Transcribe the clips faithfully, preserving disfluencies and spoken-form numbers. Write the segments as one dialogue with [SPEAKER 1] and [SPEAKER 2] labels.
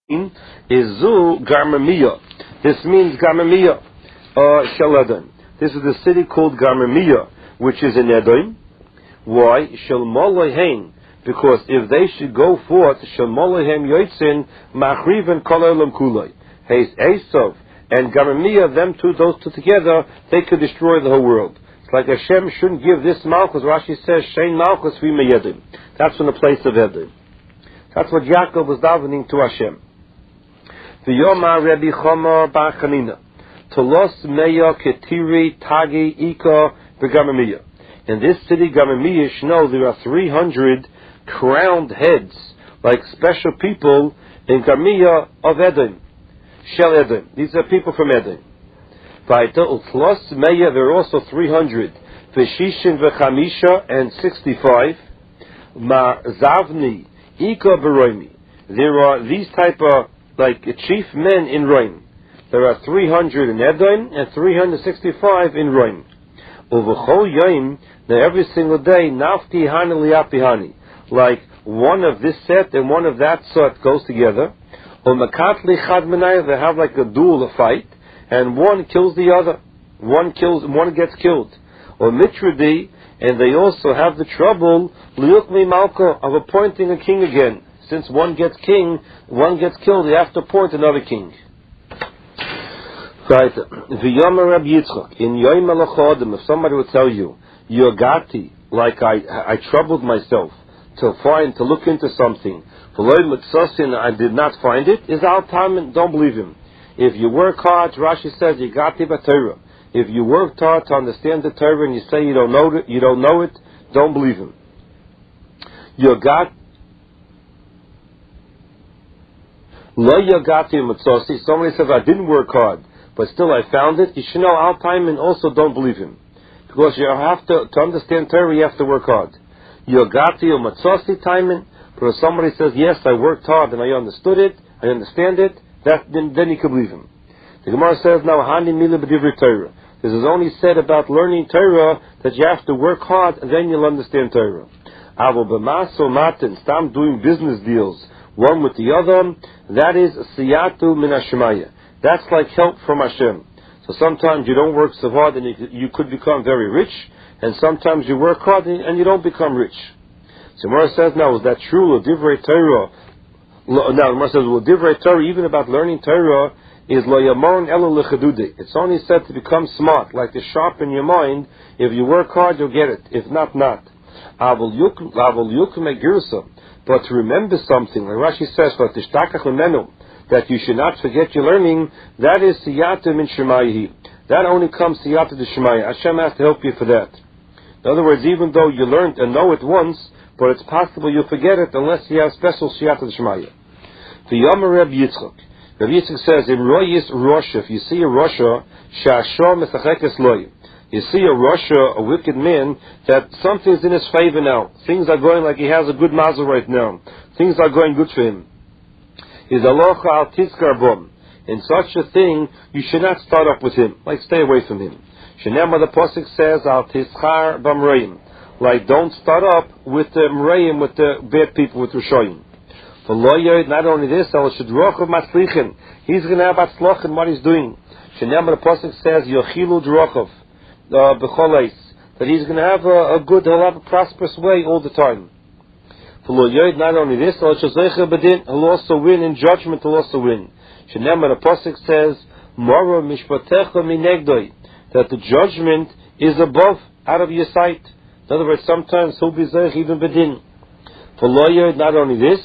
[SPEAKER 1] is Zu Garmamiyah. This means Garmamiyah, uh, Shaladon. This is the city called Garmamiyah, which is in Edom. Why? Shalmolohem. Because if they should go forth, Shalmolohem Yoitzin Machriven Kololam Kulai. Heis Esav and Garmamiyah, them two, those two together, they could destroy the whole world. It's like Hashem shouldn't give this Malchus. Rashi says, Shein Malchus Vima Yedim. That's from the place of Edom. That's what Yaakov was davening to Hashem. V'yoma Rebbe Chama Bar Chanina Tolos Meya Ketiri Tagi Ika V'Gamamiyah. In this city, Gamamiyah, know there are three hundred crowned heads, like special people in Gamamiyah of Edom. Shel Edom. These are people from Edom. V'ayta Utlos Meya, there are also three hundred. V'shishin V'chamisha and sixty-five. Ma Zavni Ika B'Roimi. There are these type of like chief men in Roim. There are three hundred in Edom and three hundred sixty-five in Roim. Uv'chol Yom, now every single day, Nafti Hani Liapihani, like one of this set and one of that set goes together. U'makatli Chad Menai, they have like a duel, a fight, and one kills the other. One kills, one gets killed. Or Mitrudi, and they also have the trouble Liukmi Malka of appointing a king again. Since one gets king, one gets killed, they have to appoint another king. Right. V'yomer Rab Yitzchak, in Yoim Malachodim, if somebody would tell you, Yogati, like I I troubled myself to find, to look into something, V'loy Mitzosin, I did not find it, is al Tamin, don't believe him. If you work hard, Rashi says, Yogati B'Torah. If you worked hard to understand the Torah and you say you don't know it, you don't know it, don't believe him. Yogati Lo Yogati Mitzosi, somebody says, I didn't work hard, but still I found it. You should know al time and also don't believe him. Because you have to, to understand Torah, you have to work hard. Yogati or Matzosi timing, but if somebody says, yes, I worked hard and I understood it, I understand it, that, then, then you can believe him. The Gemara says, now, Hani Mila B'Divrei Torah. This is only said about learning Torah that you have to work hard and then you'll understand Torah. Avo B'Maso Matin, stop doing business deals, one with the other, that is Siyatu Min Hashemaya. That's like help from Hashem. So sometimes you don't work so hard and you, you could become very rich, and sometimes you work hard and you don't become rich. So Gemara says, now, is that true? Divrei Torah. Now, Gemara says, well, Divrei Torah, even about learning Torah, is lo yamorin elo lechadude. It's only said to become smart, like to sharpen your mind. If you work hard, you'll get it. If not, not. Avol yukum egirsa. But to remember something, like Rashi says, that you should not forget your learning, that is siyata min shemayihi. That only comes siyata de shemaya. Hashem has to help you for that. In other words, even though you learned and know it once, but it's possible you'll forget it unless you have special siyata de shemaya. The Yomer Reb Yitzchak. Reb Yitzchak says, in Royis Rosha, if you see a Rosha, sha'ashor mesachekes loy. You see a Rosha, a wicked man, that something's in his favor now. Things are going like he has a good mazel right now. Things are going good for him. Is alocha al tizkar bom. In such a thing, you should not start up with him. Like, stay away from him. Shenema, the Pasuk says, al tizkar b'mreim. Like, don't start up with the mreim, with the bad people, with Rishoyim. For lawyer, not only this, al shedrochav matzlichin. He's going to have atzloch in what he's doing. Shenema, the Pasuk says, yochilu drochav. Uh, that he's going to have a, a good, he'll have a prosperous way all the time. For not only this, he'll also win in judgment, he'll also win. Shenema, the Pasuk says, Mora mishpatecha minegdoi, that the judgment is above, out of your sight. In other words, sometimes he'll be zeich even bedin. For not only this,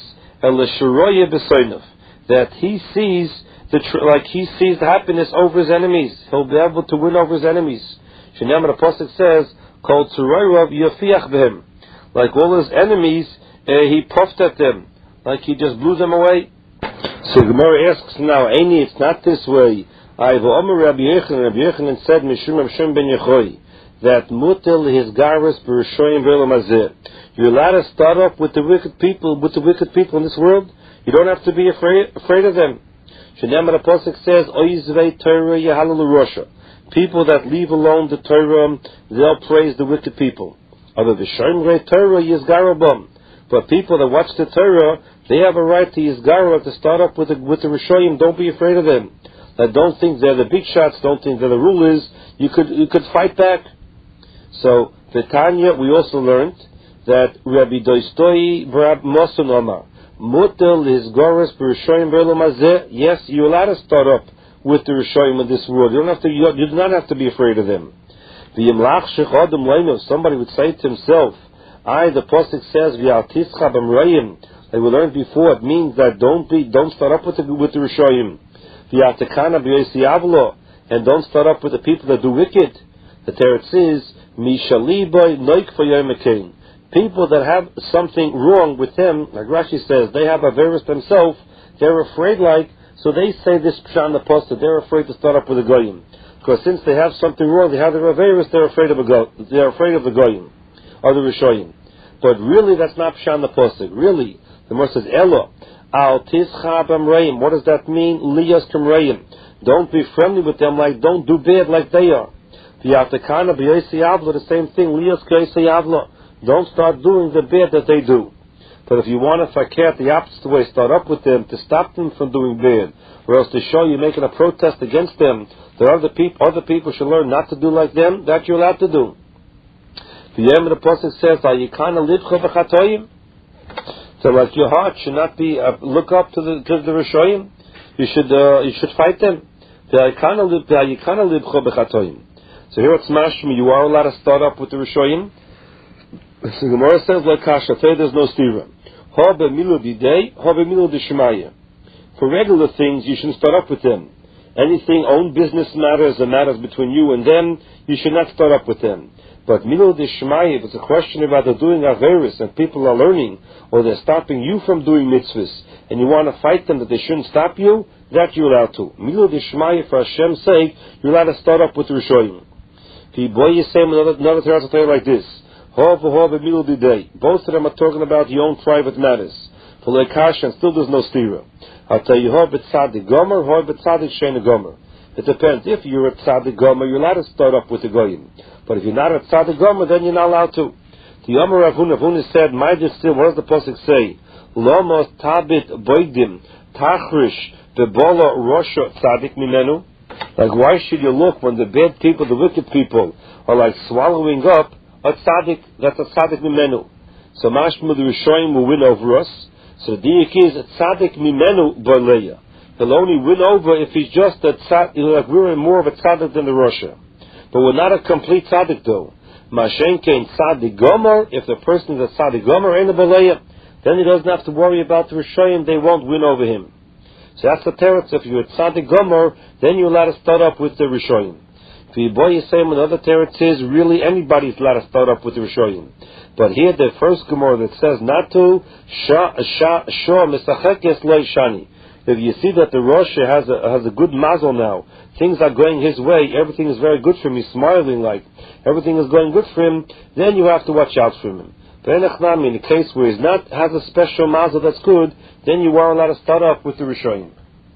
[SPEAKER 1] that he sees the tr- like he sees the happiness over his enemies. He'll be able to win over his enemies. Shenema, the Pasuk says, called Tzuroirav Yafiach Behem. Like all his enemies, uh, he puffed at them. Like he just blew them away. So Gemara asks now, Eini, it's not this way. I've Omer Rabbi Yechanan, Rabbi Yechanan said, Mishum Hashem ben Yechoi, that Mutil his Garas B'Rishoyim V'Elam Hazeh. You're allowed to start up with the wicked people, with the wicked people in this world. You don't have to be afraid, afraid of them. Shenema, the Pasuk says, Oizvei Torah Yehalalu Rosha. People that leave alone the Torah, they'll praise the wicked people. Other the Shomrei Torah Yizgarabam. But people that watch the Torah, They have a right to Yisgara to start up with the, with the Rishoyim. Don't be afraid of them. That don't think they're the big shots. Don't think they're the rulers. You could you could fight back. So the Tanya, we also learned that Rabbi Doistoi Brab Mosun Omar Mutel Yisgaras B'Rishoyim B'Elam Hazeh. Yes, you're allowed to start up with the Rishoyim in this world. You don't have to. You, you do not have to be afraid of them. Somebody would say to himself, I, the Pasuk says, V'Altischa B'Mrayim. Like we learned before, it means that don't be, don't start up with the, with the Rishoyim. V'Atekana B'Yosiyavlo. And don't start up with the people that do wicked. The teretz is, Mishaliboy Noik F'Yom. People that have something wrong with them, like Rashi says, they have a virus themselves, they're afraid like, so they say this Pshan the Pasuk, they're afraid to start up with the Goyim. Because since they have something wrong, they have the virus, they're afraid of a go, they're afraid of the Goyim, or the Rishoyim. But really, that's not Pshan the Pasuk. Really, the Gemara says, Elo, al tischa b'mreim. What does that mean? Liyas k'mreim. Don't be friendly with them, like, don't do bad like they are. V'yatekana b'yosiyavlo, the same thing, liyas k'yosiyavlo. Don't start doing the bad that they do. But if you want to fakir the opposite way, start up with them to stop them from doing bad, or else to show you're making a protest against them, that other people, other people should learn not to do like them, that you're allowed to do. The end of the Pasuk says, so like your heart should not be, uh, look up to the, to the Rishoyim. You should, uh, you should fight them. So here it's mashmi, you are allowed to start up with the Rishoyim. So the Gemara says, like Kasha, there's no stira. For regular things, you shouldn't start up with them. Anything, own business matters, and matters between you and them, you should not start up with them. But Milo Dishmaya, if it's a question about they're doing Averis and people are learning, or they're stopping you from doing mitzvahs, and you want to fight them that they shouldn't stop you, that you're allowed to. Milo Dishmaya, for Hashem's sake, you're allowed to start up with the Rishoyim. If you boy you say another another Torah will tell you like this. Both of them are talking about your own private matters. For Leikash, and still there's no stira. I'll tell you, Ho b'tzadik gomer, Ho b'tzadik shein gomer. It depends. If you're a tzadik gomer, you're allowed to start up with the goyim. But if you're not a tzadik gomer, then you're not allowed to. The Yomer Rav Huna, Rav Huna said, "My still, what does the pasuk say? Lomos tabit boigdim tachrish bebola rosha tzadik mimenu." Like, why should you look when the bad people, the wicked people, are like swallowing up a tzaddik? That's a tzaddik mimenu. So mashma the Rishoyim will win over us. So the diak is a tzaddik mimenu b'leya. He'll only win over if he's just a tzaddik, like we're more of a tzaddik than the Russia. But we're not a complete tzaddik though. Mashen kein tzaddik gomer, if the person is a tzaddik gomer, ain't a b'leya, then he doesn't have to worry about the Rishoyim, they won't win over him. So that's the teretz. If you're a tzaddik gomer, then you're allowed to start up with the Rishoyim. If you boy Yisayim, another teretz is really anybody's allowed to start up with the Rishoyim. But here the first Gemara that says not to, Shah Shah Misachekes Lo Shani. If you see that the Rosh has a has a good mazel now, things are going his way, everything is very good for him, he's smiling like everything is going good for him, then you have to watch out for him. But in the case where he's not has a special mazel that's good, then you are allowed to start up with the Rishoyim.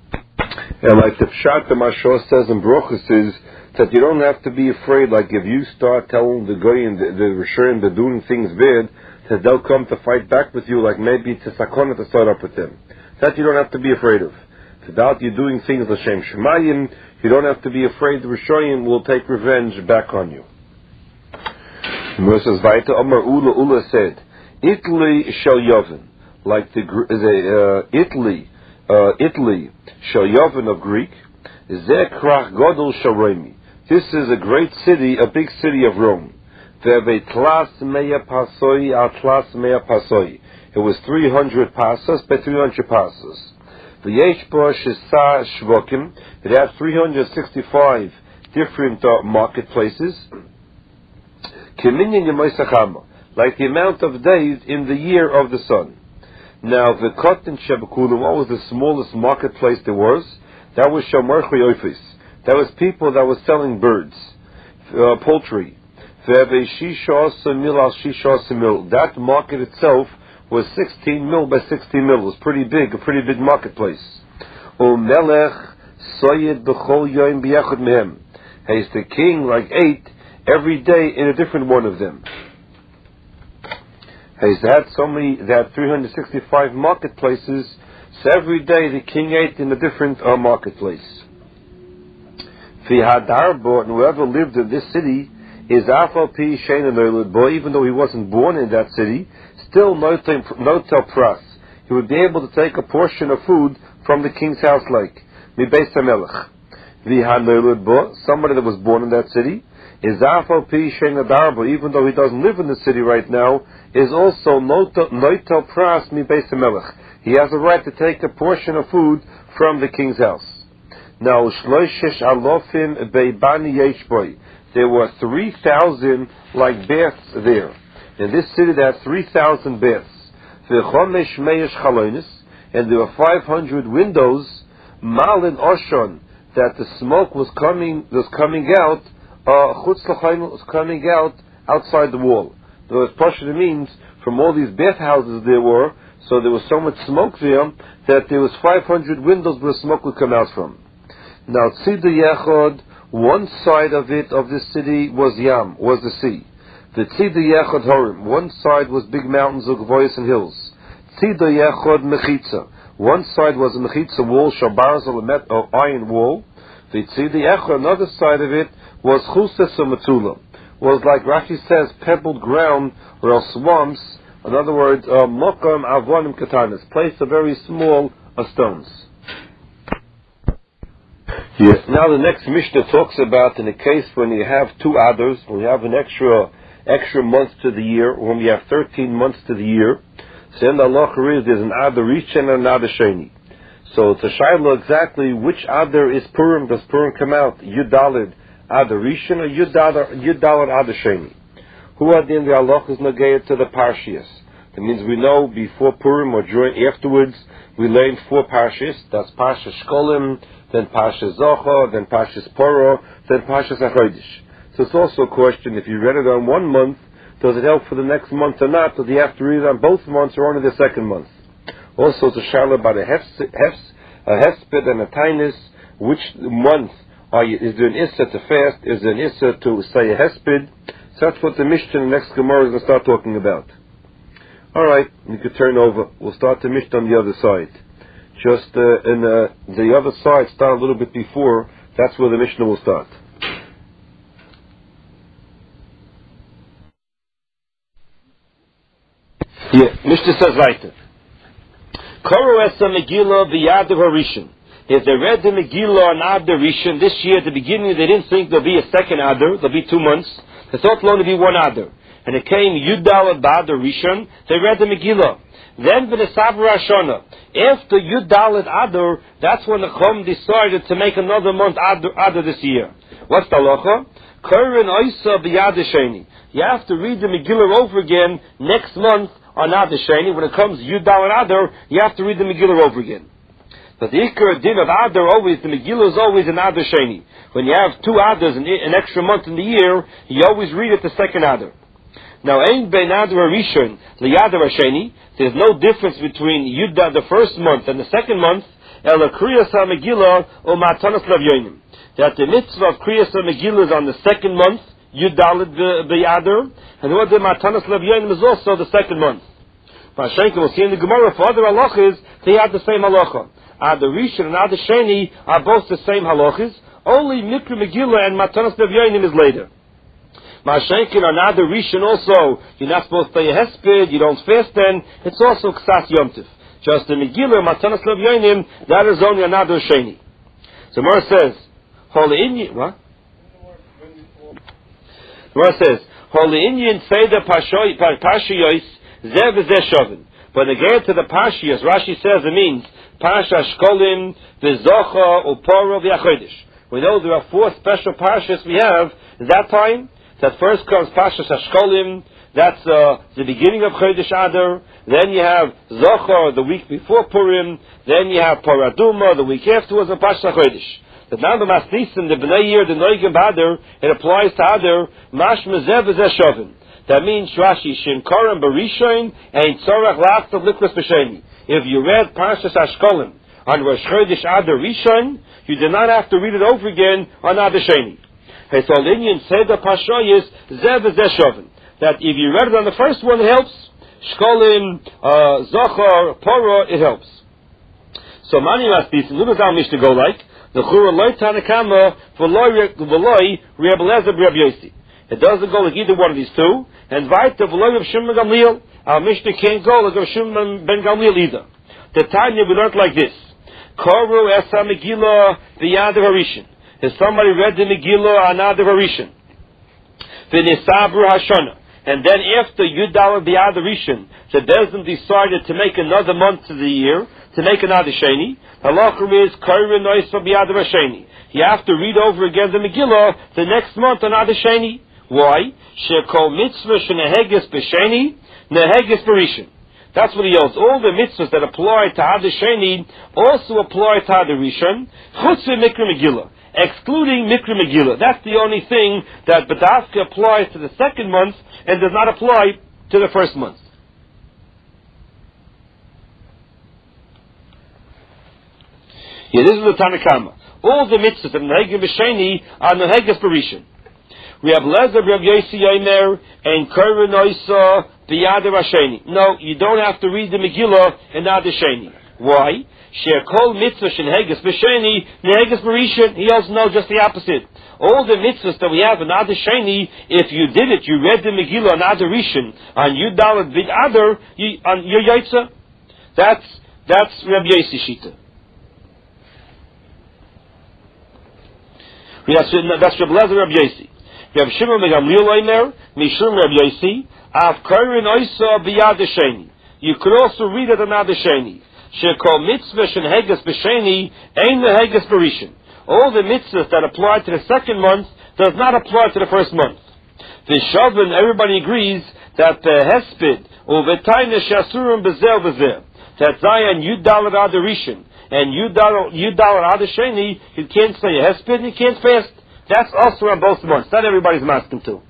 [SPEAKER 2] And like the Pshat the Mashal says in Brochus is that you don't have to be afraid, like if you start telling the Goyim, the, the Rishoyim, they're doing things bad, that they'll come to fight back with you, like maybe it's a sakona to start up with them. That you don't have to be afraid of. Without you doing things l'shem shemayim, you don't have to be afraid the Rishoyim will take revenge back on you. Verses Vaita Omar Ula Ula said, Italy shall Yovin, like the uh, Italy, uh, Italy shall Yovin of Greek, Zekrach Godel Sharemi. This is a great city, a big city of Rome. It was three hundred passes by three hundred passes. It has three hundred sixty-five different uh, marketplaces. Like the amount of days in the year of the sun. Now, the Kotin Shebekulim, what was the smallest marketplace there was? That was Shomer Choyofis. That was people that were selling birds, uh, poultry. That market itself was sixteen mil by sixteen mil. It was pretty big, a pretty big marketplace. He's the king, like ate every day in a different one of them. He's had so many, they had three hundred sixty-five marketplaces, so every day the king ate in a different uh, marketplace. V'hadarbo, and whoever lived in this city, is afal pi shein leilud bo, even though he wasn't born in that city, still notel pras. He would be able to take a portion of food from the king's house, like mi beis hamelech. V'haleilud bo, somebody that was born in that city, is afal pi shein adarbo, even though he doesn't live in the city right now, is also notel pras mi beis hamelech. He has a right to take a portion of food from the king's house. Now, shloishesh alofim beibani yeshboi. There were three thousand like baths there. In this city, there are three thousand baths. V'chomesh meish chalonis, and there were five hundred windows. Malin oshon, that the smoke was coming was coming out. Chutz l'chayim was coming out outside the wall. The Pashto means from all these bathhouses there were. So there was so much smoke there that there was five hundred windows where smoke would come out from. Now, Tzida Yechod, one side of it, of this city, was Yam, was the sea. The Tzida Yechod Horim, one side was big mountains of Gvois and hills. Tzida Yechod Mechitza, one side was a Mechitza wall, Shabarz or iron wall. The Tzida Yechod, another side of it, was Chusas or Metula, was like Rashi says, pebbled ground or else swamps. In other words, Mokam Avonim Katanis, place of very small uh, stones. Yeah. Now the next Mishnah talks about in a case when you have two Adars, when you have an extra extra month to the year, or when you have thirteen months to the year, so then the halacha is there's an Adar Rishon and an Adar Sheni. So it's a shayla exactly which Adar is Purim, does Purim come out? Yudalid Adar Rishon or Yudalid Adar Sheni? Who are then the halachas nagaya to the parshias? That means we know before Purim or during afterwards we learn four parshias. That's Parsha Shkolim, then Parsha Zochar, then Parsha Poro, then Parsha Achodesh. So it's also a question, if you read it on one month, does it help for the next month or not? Does you have to read it on both months or only the second month? Also, it's a shala about a hesped and a tainus. Which month are you, is there an issa to fast? Is there an issa to say a hesped? So that's what the Mishnah in the next Gemara is going to start talking about. Alright, you could turn over. We'll start the Mishnah on the other side. Just uh, in uh, the other side, start a little bit before. That's where the Mishnah will start. Yeah, Mishnah says right. Koro esa Megillah v'yadav harishon. If they read the Megillah on Adar Rishon this year at the beginning, they didn't think there'll be a second Adar. There'll be two months. They thought it'll only be one Adar. And it came Yudalad Ba'adar Rishon. They read the Megillah. Then v'nesavra Hashana. After Yudalad Adar, that's when the Chum decided to make another month Adar, Adar this year. What's the halacha? Korin Oisa v'yadav sheni. You have to read the Megillah over again next month on Adar Sheni. When it comes Yudalad Adar, you have to read the Megillah over again. But the Ikar din of Adar always, the Megillah is always an Adar Sheni. When you have two Adars, an, an extra month in the year, you always read it the second Adar. Now, Ein bein Adar Rishon liyadar Sheni. There's no difference between Yudda the first month and the second month. Ela Kriyas HaMegillah or Matanas Lavyonim. That the mitzvah of Kriyas HaMegillah is on the second month, Yuddalid b'Adar, and what the Matanas Lavyonim is also the second month. Vashenka will see in the Gemara for other halachas, they have the same halacha. Adar Rishon and Adar Sheni are both the same halachas. Only Mikra Megillah and Matanas Lavyonim is later. Mashenkin on Adar Rishon also, you're not supposed to pay a hesped, you don't fast then, it's also Ksas Yom Tov. Just the Megillah, Matanas Lavyonim, that is only on Adar Sheni. So Mora says, Holy Inyan, what? Mora says, Holy Inyan Seder Pashiyos, Zev Zeh Shovin. But again to the Pashiyos, Rashi says it means, Pasha Shkolim, V'Zocha, Uporo, V'Achodesh. We know there are four special Pashas we have at that time. That first comes Pashas Hashkolim, that's uh, the beginning of Chodesh Adar. Then you have Zochar, the week before Purim. Then you have Paraduma, the week afterwards, and Pashas HaChodesh. But now the Masnisim, the Bnei Year, the Noigim Badar, it applies to Adar, Mashma Zev Zeh Shovin. That means Rashi, Shin Koram Barishain, and Tzorach Lachtav Likras B'Sheni. If you read Pashas Hashkolim on Rosh Chodesh Adar Rishon, you do not have to read it over again on Adar Sheni. That if you read it on the first one, it helps.
[SPEAKER 1] Shkolim, uh, Zochar, Poro, it helps. So Mani Rastis, who does our Mishnah go like? The Chura Loi Tanakama, V'loi, Reb Lezer, Reb Yosi. It doesn't go like either one of these two. And Vaita, V'loi, Reb Shimon Gamliel. Our Mishnah can't go like Reb Shimon Ben Gamliel either. The Tanya we learned like this. Koru Esa Megillah, V'yad Harishin. If somebody read the Megillah, Anad Harishin. V'nisabru Hashana. And then after Yudal B'yad Harishin, the Bezdin decided to make another month of the year, to make another Sheni. Halacha is Koru Noisa B'yad Hasheni. You have to read over again the Megillah the next month, another Sheni. Why? Shekol Mitzvah Sheneheges B'Sheni, Neheges B'Rishon. That's what he holds. All the mitzvahs that apply to Hadar Sheni also apply to Hadar Rishon, Chutz Mikra Megillah, excluding Mikra Megillah. That's the only thing that Badafka applies to the second month and does not apply to the first month. Yeah, this is the Tanakama. All the mitzvahs that Neheges B'Sheni are Neheges B'Rishon. We have Lezer Reb Yosi Yomer and Koru Noisa B'yad Hasheni. No, you don't have to read the Megillah in Hadar Sheni. Why? She'kol mitzvah sheneheges b'sheni neheges b'rishon. He also knows just the opposite. All the mitzvahs that we have in Hadar Sheni, if you did it, you read the Megillah on Hadar Rishon, on Yudalad Bid Adar, you, on your Yaitza. That's that's Reb Yosi Shita. Yes, that's Reb Lezer Reb Yosi. Reb Shimon ben Gamliel Omer, Mishum Reb Yosi, Av Korin Oisa B'yad Sheni. You could also read it on Hadar Sheni. Shekol mitzvah sheneheges b'sheni ein neheges b'rishon. All the mitzvahs that apply to the second month does not apply to the first month. V'shavin, everybody agrees that the hesped u'v'tayne she'asurim b'zeh v'zeh, that Zion Yudal Hadar Rishon and Yudal Yudal Hadar Sheni, you can't say a hesped and you can't fast. That's also on both months. Not everybody's masking too.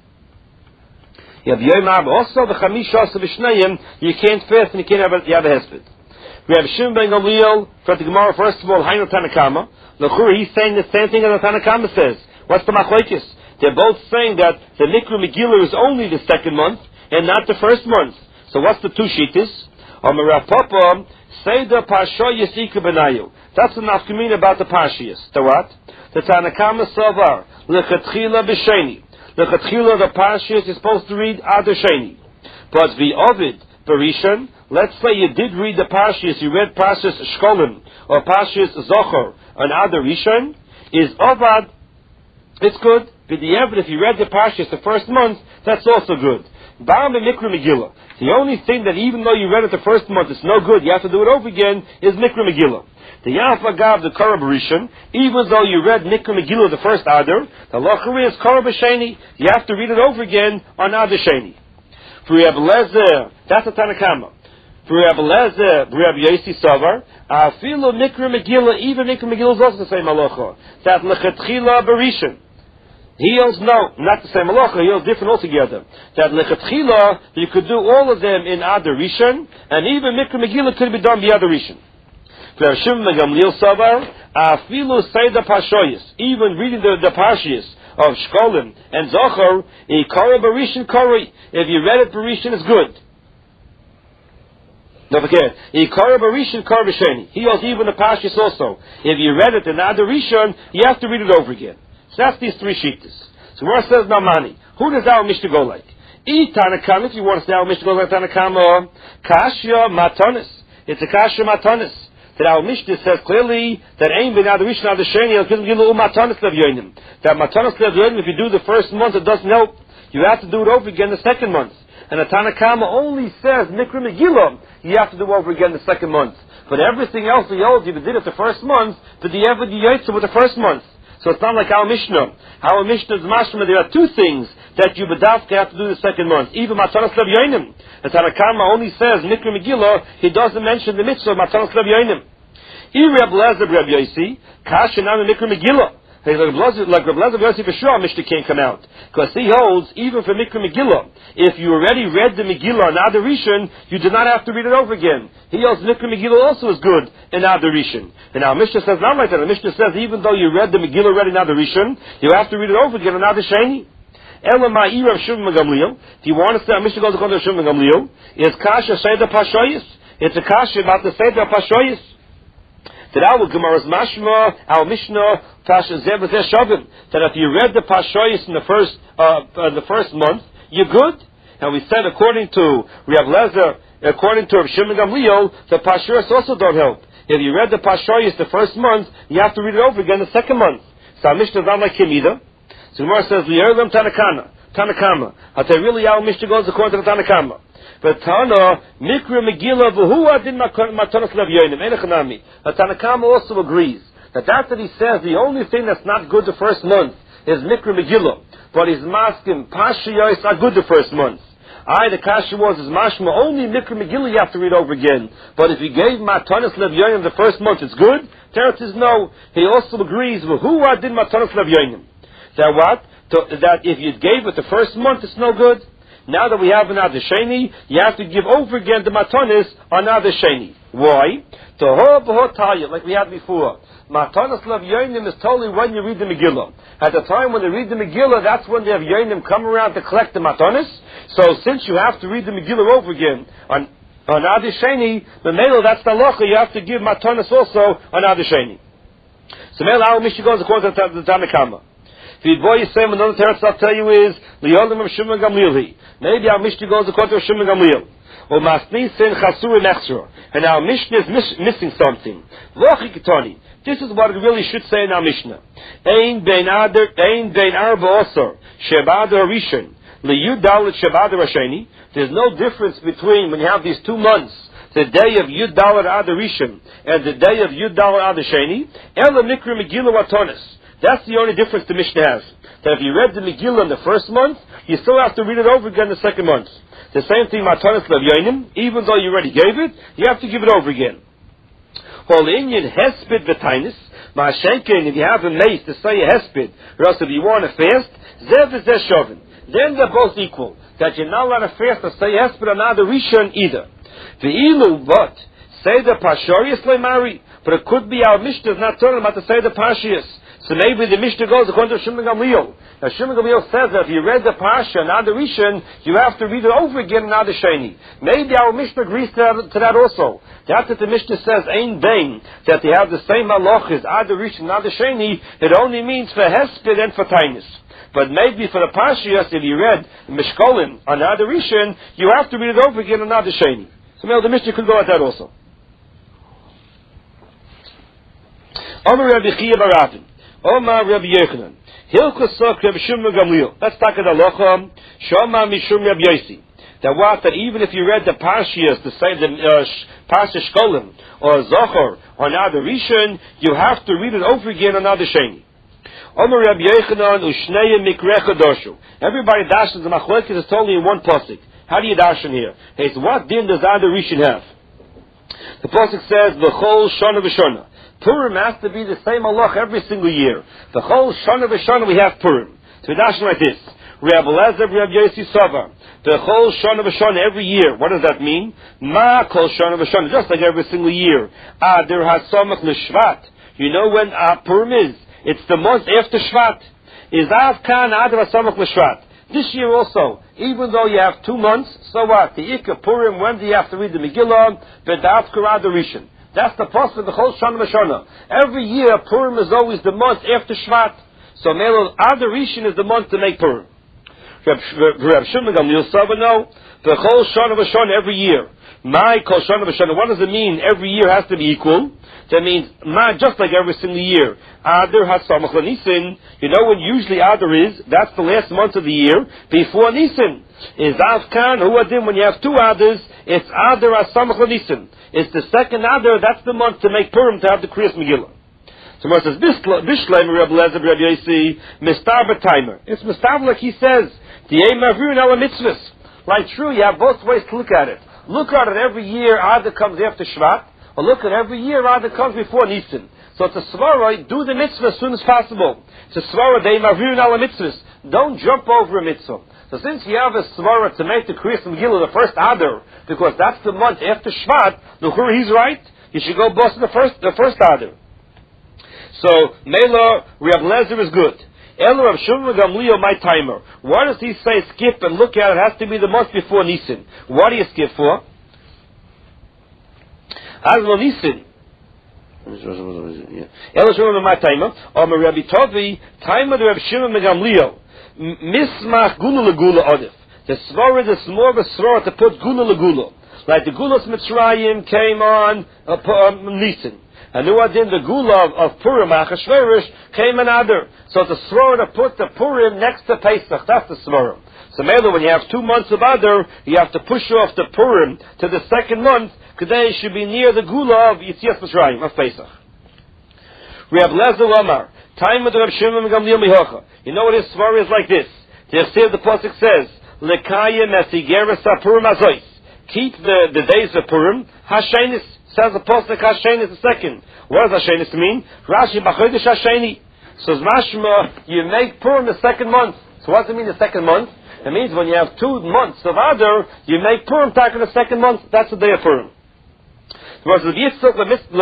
[SPEAKER 1] You have Yom Ab also the Chamish also v'shnayim. You can't fast and you can't have a, you have a hesped. We have Shimon ben Gamliel for the Gemara. First of all, Hainu Tanakama. L'chura, he's saying the same thing as the Tanakama says. What's the machlokes? They're both saying that the Mikra Megillah is only the second month and not the first month. So what's the two shittas? Amar Rav Papa, Seder Parshoyis Ikar Benayu. That's the nafkamina about the Parshiyas. The what? The Tanakama Savar. Lechatchila B'Sheni. Lechatchila, the Parshiyas is supposed to read Hadar Sheni. But the Ovid, Berishan, let's say you did read the Parshiyas, you read Parshiyas Shkolim, or Parshiyas Zochar, on Hadar Rishon, is Ovad, it's good. But if you read the Parshiyas the first month, that's also good. Baram and Mikra Megillah. The only thing that even though you read it the first month, it's no good, you have to do it over again, is Mikra Megillah. The Yaf Agav, the Korah B'Rishon, even though you read Mikra Megillah the first Adar, the Lachari is Korah B'Sheni, you have to read it over again on Hadar Sheni. For Reb Lezer, that's a Tanakama. For Reb Lezer, Reb Yosi Savar, Afilu Mikra Megillah, even Mikra Megillah is also the same halacha. That Lechatchila B'Rishon. He holds no, not the same halacha, he holds different altogether. That Lechatchila, you could do all of them in Hadar Rishon, and even Mikra Megillah could be done by Hadar Rishon. For Shimon ben Gamliel Savar, Afilu Seder Parshoyis, even reading the, the Parshiyas of Shkolim and Zochar, a Korah B'Rishon Korah. If you read it B'Rishon, it's good. Don't forget, a Korah B'Rishon Korah B'Sheni. He holds even the Parshiyas also. If you read it in Hadar Rishon, you have to read it over again. So that's these three shittas. So where it says Namani, who does our Mishnah go like? E Tanakam, if you want to say our Mishnah goes like Tanakam, Kashya Matonis. It's a Kashya Matonis. That our Mishnah says clearly that Ein Ben Hadar Rishon Hadar Sheni El Kizim Gilu Matonis Lev Yonim. That Matonis Lev Yonim, if you do the first month, it doesn't help. You have to do it over again the second month. And the Tanakama only says Mikra Megillah, you have to do over again the second month. But everything else he holds, if you did it the first month, but the Eved Yaitza with the first month. So it's not like our Mishnah. Our Mishnah is mashma. There are two things that you bedavka have to do the second month. Even Matanas Lev Yonim. The Tanakama only says Mikra Megillah. He doesn't mention the mitzvah of Matanas Lev Yonim. Reb Lezer Reb Yosi, Kasha now Mikra Megillah. Like Reb Lezer Reb Yosi for sure, Mishnah can't come out because he holds even for Mikra Megillah. If you already read the Megillah on Hadar Rishon, you do not have to read it over again. He holds Mikra Megillah also is good in Hadar Rishon. And our Mishnah says not like that. The Mishnah says even though you read the Megillah already in Hadar Rishon, you have to read it over again on Hadar Sheni. Elamai Rav Shimon Gamliel. If you want to say, Mishnah goes according to Shimon Gamliel, is Kasha Seder Pashoyis. It's a Kasha about the Seder Pashoyis. That our Gemara's Mashma, our Mishnah, Pasha Zeh B'zeh Shavim. That if you read the Pashoyis in the first, uh, uh, the first month, you're good. And we said, according to Rav Lezer, according to Rav Shimon Gamliel, the Pashoyis also don't help. If you read the Pashoyis the first month, you have to read it over again the second month. So our Mishnah is not like him either. So Gemara says, Li'erlam Tanakana, Tanakama. I'll tell you really our Mishnah goes according to the Tanakama. But Tana, Mikra Megillah, V'hua din matanas lev yoinim, Enechanami. The Tanakama also agrees that after he says the only thing that's not good the first month is Mikra Megillah, but his maskim, Pashiyos are good the first month. I, the Kasha was his mashma, only Mikra Megillah you have to read over again. But if you gave Matanas Lev Yoinim the first month, it's good. Teretz says no. He also agrees with who did Matanas Lev Yoinim. That what? To, that if you gave it the first month, it's no good. Now that we have an Adesheni, you have to give over again the Matanas on Adesheni. Why? Toho b'ho talya, like we had before. Matanas Lev Yoinim is totally when you read the Megillah. At the time when they read the Megillah, that's when they have Yoinim come around to collect the Matanas. So since you have to read the Megillah over again on on Adesheni, the Melo, that's the Locha, you have to give Matanas also on Adesheni. So Melo, our Mishnah goes according to the Tanakama. If you boy say another teretz I'll tell you is Li'olim of Shimon Gamliel. Maybe our Mishnah goes according to Shimon Gamliel. Or Masnisin Chasur Nechsra. And our Mishnah is miss, missing something. Lochi Ketani. This is what it really should say in our Mishnah. Ein bein adar, ein bein arba osar, shebad harishon, liyud dalet shebad harasheni. There's no difference between when you have these two months, the day of Yud Dalet Ad Rishon and the day of Yud Dalet Ad Sheni. Ela Mikra Megillah Watonis. That's the only difference the Mishnah has. That if you read the Megillah in the first month, you still have to read it over again the second month. The same thing, Matanas Lev Yoinim, even though you already gave it, you have to give it over again. While the Indian Hesped V'tainis, Ma'ashenkin, if you have a mace to say a Hesped, or else if you want to fast, Zev is Zeh Shovin. Then they're both equal. That you're not allowed to fast to say Hesped or not the Rishon either. The Ilu, but, say the Pashorius Leimari, but it could be our Mishnah is not talking about to say the Pashias. So maybe the Mishnah goes according to Shimon Gamliel. Now Shimon Gamliel says that if you read the Pasha, not the Rishon, you have to read it over again, not the Sheni. Maybe our Mishnah agrees to that, to that also. That that the Mishnah says, Ein Bain, that they have the same halachas, ad the Rishon, not the Sheni, it only means for Hesped and for Tainis. But maybe for the Pashias, if you read Mishkolim on ad the Rishon, you have to read it over again, not the Sheni. So maybe the Mishnah could go at that also. Omer Rabbi Chiya Baravin. Omar Rabbi Yochanan. Hilchosok Rabbi Shimon Gamliel. Let's talk about the Locham. Shoma Mishum Rabbi Yosi. That what? That even if you read the Pashias, the same, the uh, Pasha Shkolim, or Zohar, or Nada Rishon, you have to read it over again on Nada Sheni. Omar Rabbi Yochanan Ushneya Mikrecha Doshu. Everybody dashes the Machlekes is totally in one pasuk. How do you dash in here? Hey, so what din does Nada Rishon have? The pasuk says the whole Shana V'Shana. Purim has to be the same halach every single year. The whole Shana V'Shana we have Purim. So we dash like this. Rabbi Lezer, Rabbi Yosi Sava. The whole Shana V'Shana every year. What does that mean? Ma kol Shana V'Shana. Just like every single year. Adar HaSamach L'Shvat. You know when uh, Purim is? It's the month after Shvat. Is Av Kan Adar HaSamach L'Shvat. This year also, even though you have two months, so what? The Ikka Purim, when do you have to read the Megillah? B'Dav Kurad Rishon. That's the pasuk of the whole Shana V'Shana. Every year, Purim is always the month after Shvat. So Melo Adar Rishon is the month to make Purim. Reb Shimon Gamliel Sava no, the whole Shana V'Shana every year. My kol Shana V'Shana. What does it mean? Every year has to be equal. That means ma just like every single year. Adar HaSamach LaNisan. You know when usually Adar is? That's the last month of the year before Nisan. Is Avkan Huadim when you have two Adars? It's Adar HaSamach LaNisan. It's the second Adar. That's the month to make Purim to have the Kriyas Megillah. So it says Bishleim Rabbi Lezer Rabbi Yosi Mistar B'Taimer. It's Mistar like he says. Di'ei Mavrin Ala Mitzvahs. Like true, you have both ways to look at it. Look at it every year. Adar comes after Shvat. Or look at every year Adar comes before Nisan. So it's a svara, do the mitzvah as soon as possible. It's a svara, they mavrin ala mitzvahs. Don't jump over a mitzvah. So since you have a svara to make the Kriyas Megillah the first Adar, because that's the month after Shvat, the he's right, you should go boss the first the first Adar. So Mela Reb Lezer is good. Elu Rav Shimon Gamliel, my timer. Why does he say skip and look at it? It has to be the month before Nisan. What do you skip for? Azlo Nisan. Elu Shimon my timer. Omer Rabbi Tovi, timer the Rav Shimon Gamliel. Mismach gula legula odif. The svara is more of a svara to put gula legula. Like the gulas Mitzrayim came on uh, um, Nisan. And nu adin the gula of, of Purim Achashverosh came another. So the svara to put the Purim next to Pesach. That's the svara. So maybe when you have two months of Adar, you have to push off the Purim to the second month. Today should be near the gula of Yitzias Mitzrayim of Pesach. We have Lezer Omar. Time of the Rav Shimon Gamliel Mihocha. You know what his svara is like this. The the pasuk says, Lekayim esigeres Purim azois. Keep the, the days of Purim. Hashenis says the pasuk. Hashenis the second. What does Hashenis mean? Rashi b'chodesh Hasheni. So mashma, you make Purim the second month. So what does it mean the second month? It means when you have two months of Adar, you make Purim back in the second month. That's the day of Purim.